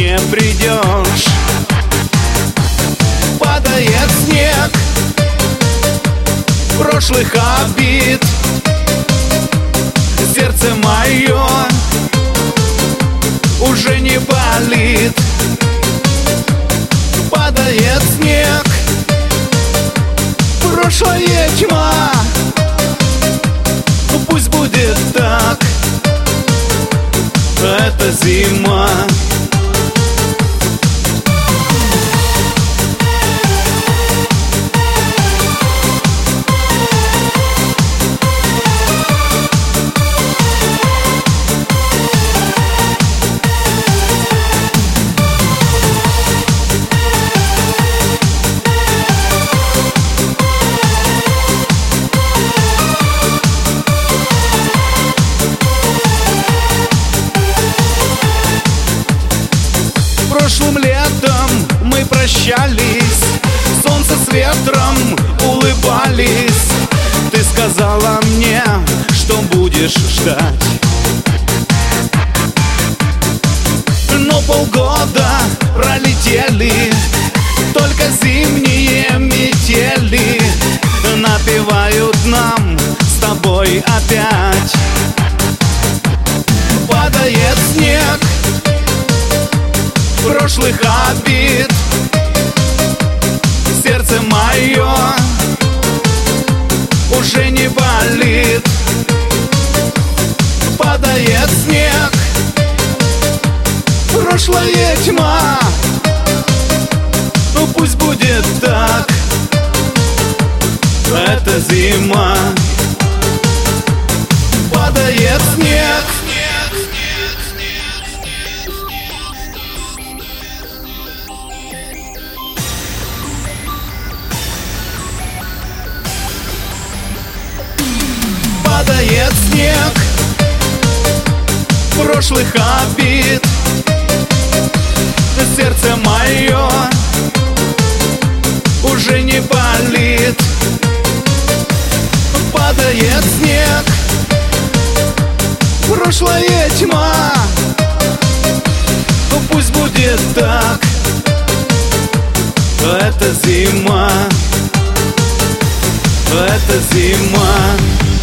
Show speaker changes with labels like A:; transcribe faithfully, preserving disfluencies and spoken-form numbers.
A: не придешь. Падает снег прошлых обид, сердце мое уже не болит. Падает снег, прошлая тьма, ну пусть будет так, это зима. Прошлым летом мы прощались, солнце с ветром улыбались. Ты сказала мне, что будешь ждать, но полгода пролетели, только зимние метели напевают нам с тобой опять. Падает снег прошлых обид, сердце мое уже не болит. Падает снег, прошлая тьма, ну пусть будет так, это зима. Падает снег, падает снег прошлых обид, сердце мое уже не болит. Падает снег, прошлая тьма, ну пусть будет так, это зима, это зима.